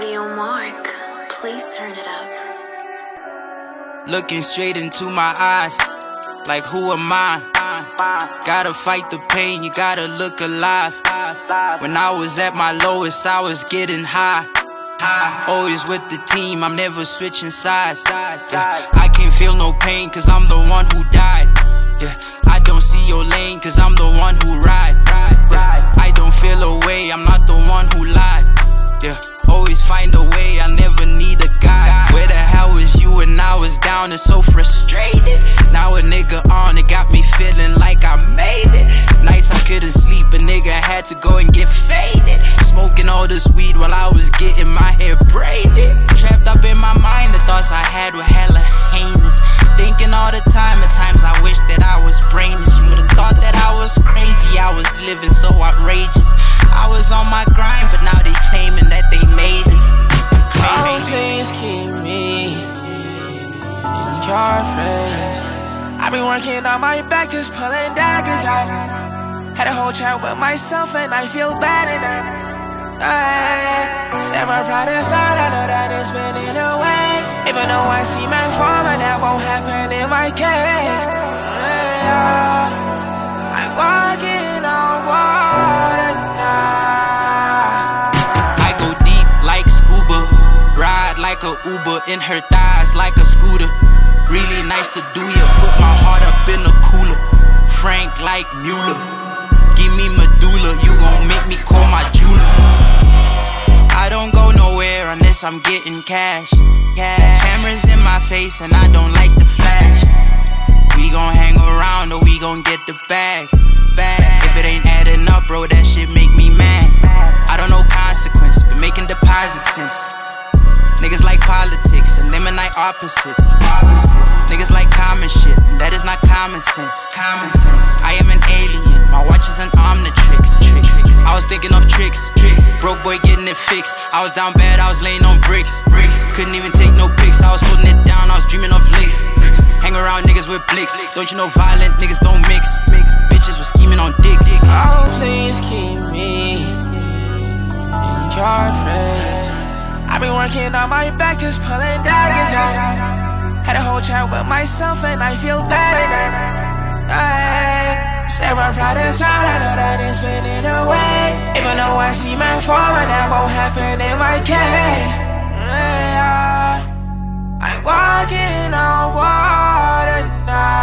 Audio Mark, please turn it up. Looking straight into my eyes, like who am I? Gotta fight the pain, you gotta look alive. When I was at my lowest, I was getting high. Always with the team, I'm never switching sides. Yeah, I can't feel no pain, cause I'm the one who died. Yeah, I don't see your lane, cause I'm the one who ride. Yeah, I don't feel away, I'm not the one who lied. Yeah, always find a way, I never need a guide. Where the hell was you when I was down and so frustrated? Now a nigga on, it got me feeling like I made it. Nights I couldn't sleep, a nigga had to go and get faded. Smoking all this weed while I was getting my hair braided. Trapped up in my mind, the thoughts I had were hella heinous. Thinking all the time, at times I wish that I was brainless. You would've thought that I was crazy, I was living so outrageous. I was on my grind, but now they claiming that they made us. Oh, please keep me in your phrase. I've been working on my back, just pulling daggers out. Had a whole chat with myself and I feel better now. Set my pride aside, I know that it's spinning away. Even though I see my form and that won't happen in my case. I'm walking on water now. I go deep like scuba, ride like a Uber, in her thighs like a scooter. Really nice to do ya, put my heart up in the cooler. Frank like Mueller, give me medulla, you gon' make me call my jeweler. I don't go nowhere unless I'm getting cash. Cameras in my face and I don't like the flash. We gon' hang around or we gon' get the bag. If it ain't adding up, bro, that shit make me mad. I don't know consequence, been making deposits since. Niggas like politics, eliminate opposites. Niggas like common shit, and that is not common sense. I am an alien, my watch is an omnitrix. I was thinking of tricks, broke boy getting it fixed. I was down bad, I was laying on bricks. Couldn't even take no pics, I was holding it down, I was dreaming of licks. Hang around niggas with blicks, don't you know violent niggas don't mix. Bitches was scheming on dicks. Oh, please keep me in your phrase. I've been working on my back, just pulling daggers out. Had a whole chat with myself and I feel better now. Set my pride aside, I know that it's spinning away. Even though I see my form and that won't happen in my case. I'm walking on water now.